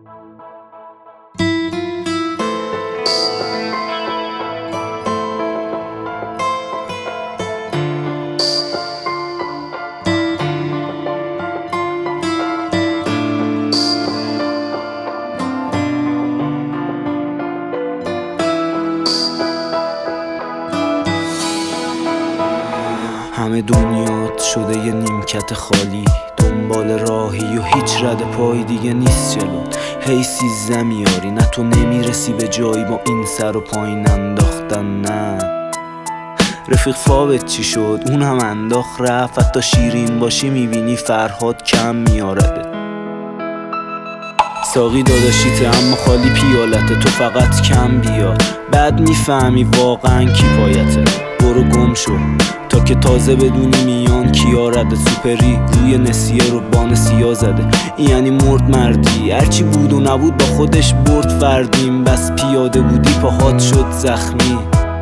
همه دنیات شده یه نیمکت خالی، دنبال راهی و هیچ رد پای دیگه نیست جلوت. هی سیزده میاری نه تو نمیرسی به جایی با این سر و پایین انداختن. نه رفیق فاوت چی شد؟ اون هم انداخت رفت. حتی شیرین باشی میبینی فرهاد کم میارده. ساقی داداشیته اما خالی پیالته، تو فقط کم بیا بعد میفهمی واقعا کی پایته. برو گم شو تا که تازه بدونی میان کیا رده. سوپری روی نسیه رو بان سیا زده، این یعنی مرد مردی. هرچی بود و نبود با خودش برد فردیم. بس پیاده بودی پاهات شد زخمی،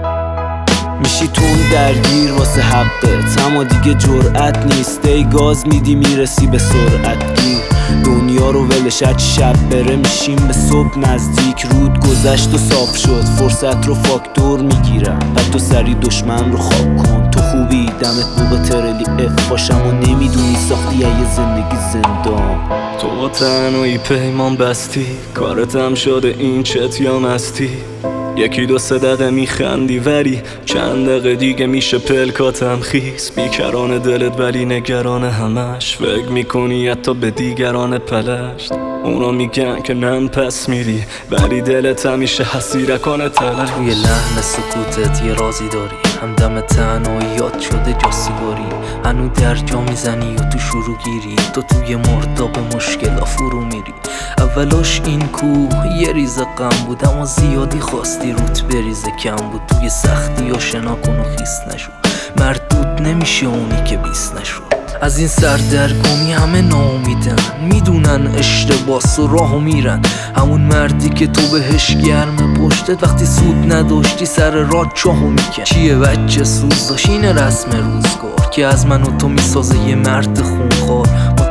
میشی تون درگیر واسه حقت. اما دیگه جرأت نیست، ای گاز میدی میرسی به سرعت گیر. دنیا رو ولش هرچی شب بره میشیم به صبح نزدیک. رود گذشت و صاف شد، فرصت رو فاکتور میگیرم. بعد تو سری دشمن رو خواب کن. تو خوبی دمت بوق ترلی اف باشم و نمیدونی ساختی یه زندگی زندان. تو با تنهایی پیمان بستی، کارتم شده این چت یا مستی. یکی دو سه دقیقه میخندی ولی چند دقیقه دیگه میشه پلکاتم خیس. بیکران دلت ولی نگران همش، فکر میکنی حتی به دیگران پلشت. اونا میگن که نم پس میری ولی دلت همیشه حسیرکان تلش. توی لحن سکوتت یه رازی داری، همدم تنهاییات شده جا سیگاری. هنو در جا میزنی و تو شروع گیری، تو توی مرداب مشکل فرو میری. اولاش این کوه یه ریز غم بود، اما زیادی خواستی روت بریزه کم بود. توی سختی یا شنا کن و خیس نشو، مردود نمیشه اونی که بیس نشو. از این سردرگمی همه ناامیدن، میدونن اشتباس و راهو میرن. همون مردی که تو بهش گرم پشتت، وقتی سود نداشتی سر راه چاهو میکن. چیه بچه سوز داشت اینه رسم روزگار، که از من و تو میسازه یه مرد خونخوار.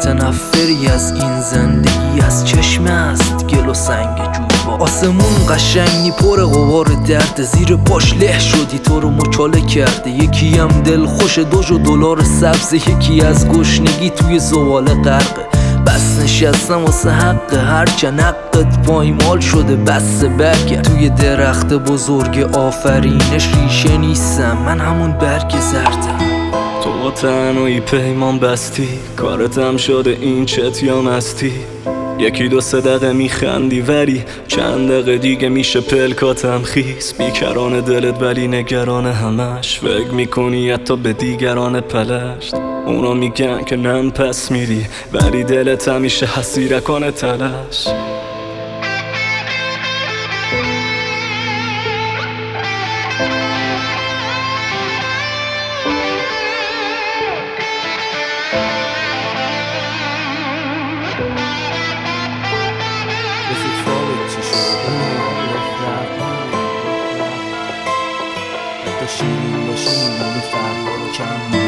متنفری از این زندگی، از چشمه است گل و سنگ جویبار. آسمون قشنگی پر غبار درد، زیر پاش له شدی تو رو مچاله کرده. یکی هم دل خوش دوج و دلار سبز، یکی از گشنگی توی زباله غرقه. بس نشستم واسه حق هرچند حقت پایمال شده. بس برگرد توی درخت بزرگ آفرینش ریشه نیستم، من همون برگ زردم. تو با تنهایی پیمان بستی، کارتم شده این چت یا مستی. یکی دو سه دقیقه میخندی ولی چند دقیقه دیگه میشه پلکاتم خیس. بیکران دلت ولی نگران همش، فکر میکنی حتی به دیگران پلشت. اونا میگن که نم پس میری ولی دلت همیشه حسیرکان تلش. رفیق فاوت چی شد؟ حتی شیرین باشی میبینی فرهاد کم